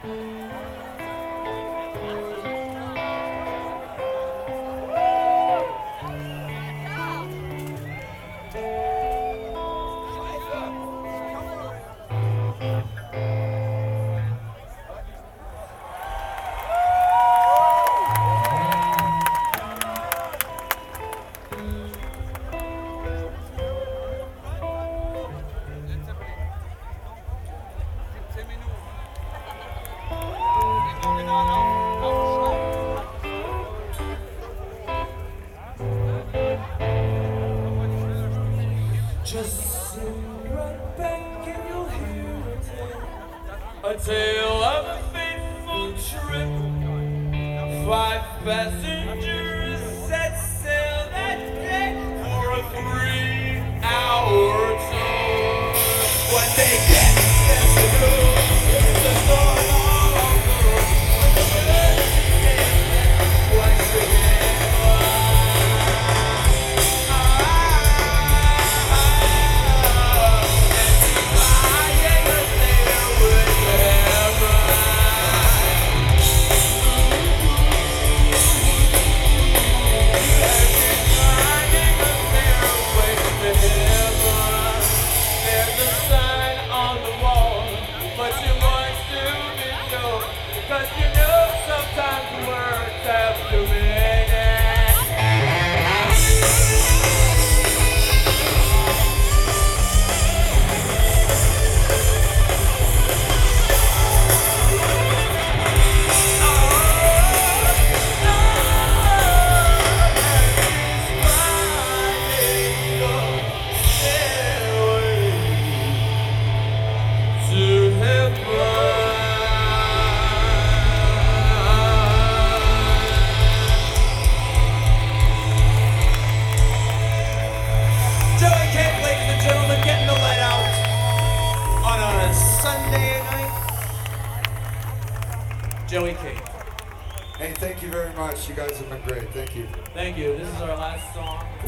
Just sit right back and you'll hear a tale of a fateful trip. 5 passengers set sail that day for a 3-hour tour. When they get to the storm all over, once again. Cause you know sometimes words have to meaning. Joey King. Hey, thank you very much. You guys have been great. Thank you. Thank you. This is our last song.